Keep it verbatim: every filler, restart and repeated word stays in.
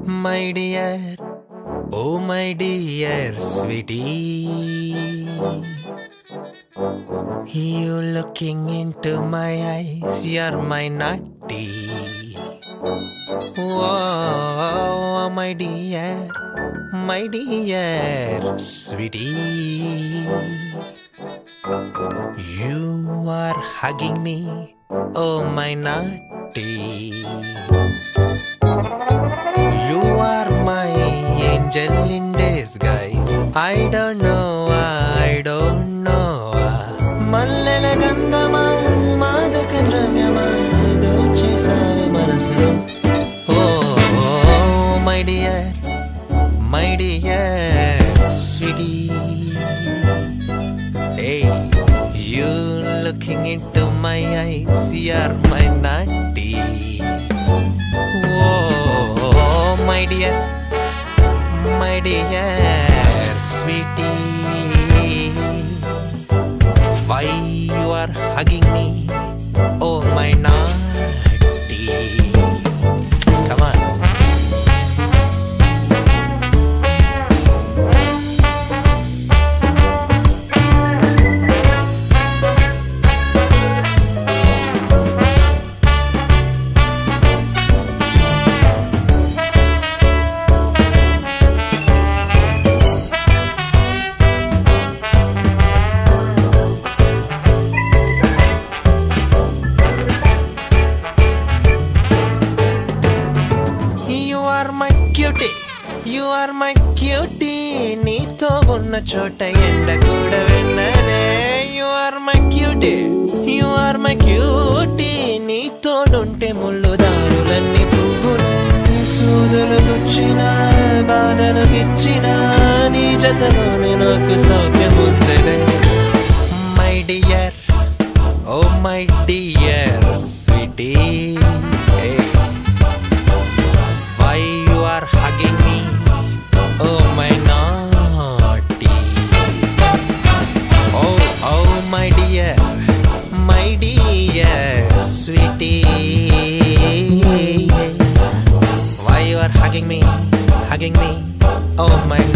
My dear, oh my dear sweetie, you looking into my eyes, you're my naughty. Oh, my dear, my dear sweetie, you are hugging me, oh my naughty. You are my angel in disguise. I don't know, I don't know. మల్లెల గంధమా మాదక ద్రవ్యమా దోచేసావే మనసులో. Oh, my dear, my dear sweetie. Hey, you looking into my eyes, you're my naughty. Oh, my dear, my dear sweetie, why you are hugging me, oh my naughty. Come on. You are my cutie, నీతో ఉన్న చోట ఎండ కూడా వెన్ననే. You are my cutie, you are my cutie, నీతోడుంటే ముళ్ళు దారులన్నీ పువ్వులు. సూదులు గుచ్చిన బాధలు గిచ్చిన నీ జతలోనే నాకు సౌఖ్యం ఉందిలే. My dear, oh my dear sweetie, hey. Why you are hugging me, oh my naughty. Oh, oh my dear, my dear sweetie, why you are hugging me, hugging me, oh my